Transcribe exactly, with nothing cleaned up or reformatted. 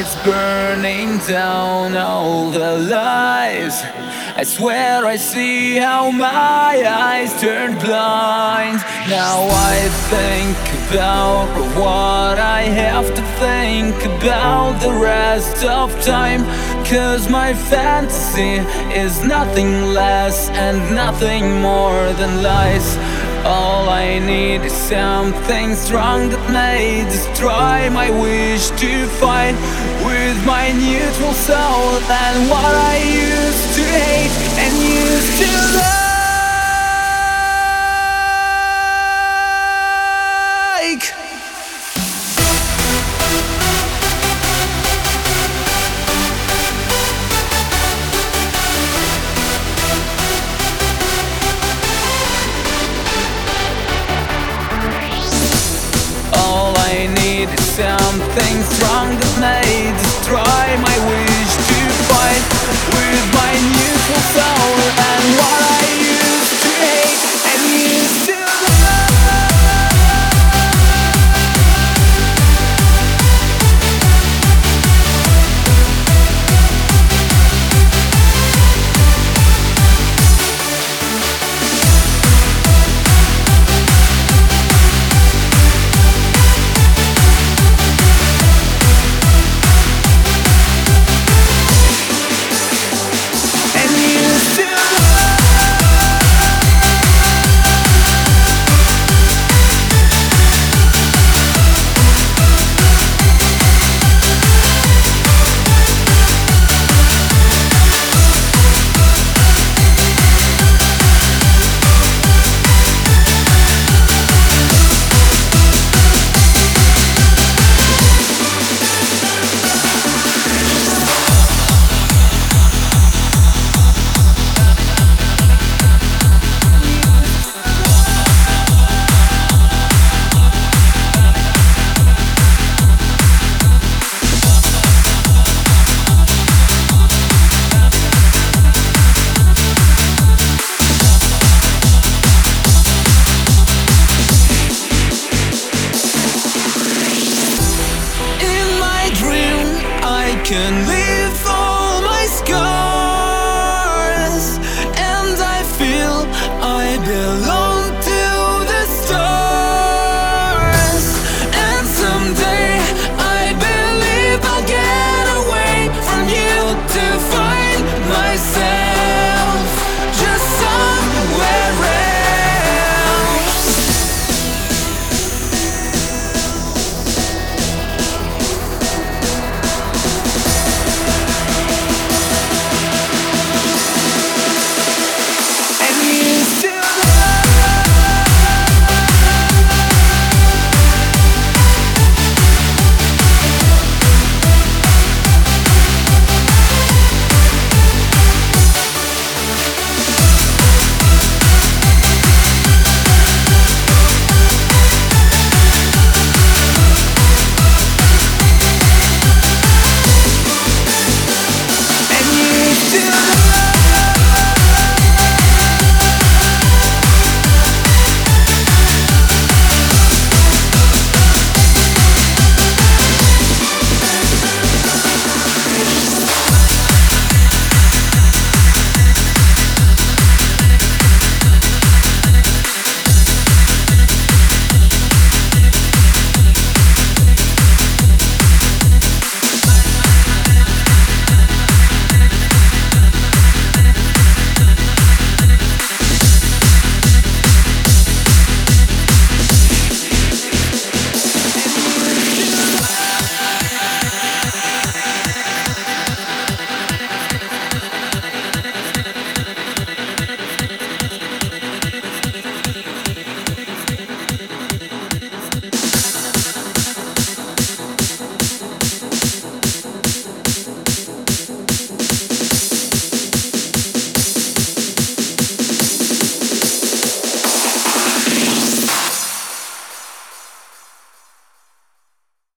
starts burning down all the lies. I swear I see how my eyes turn blind. Now I think about what I have to think about the rest of time. Cause my fantasy is nothing less and nothing more than lies. All I need is something strong that may destroy my wish to fight with my neutral soul and what I used to hate and used to like. Something strong that may destroy my wish to fight with my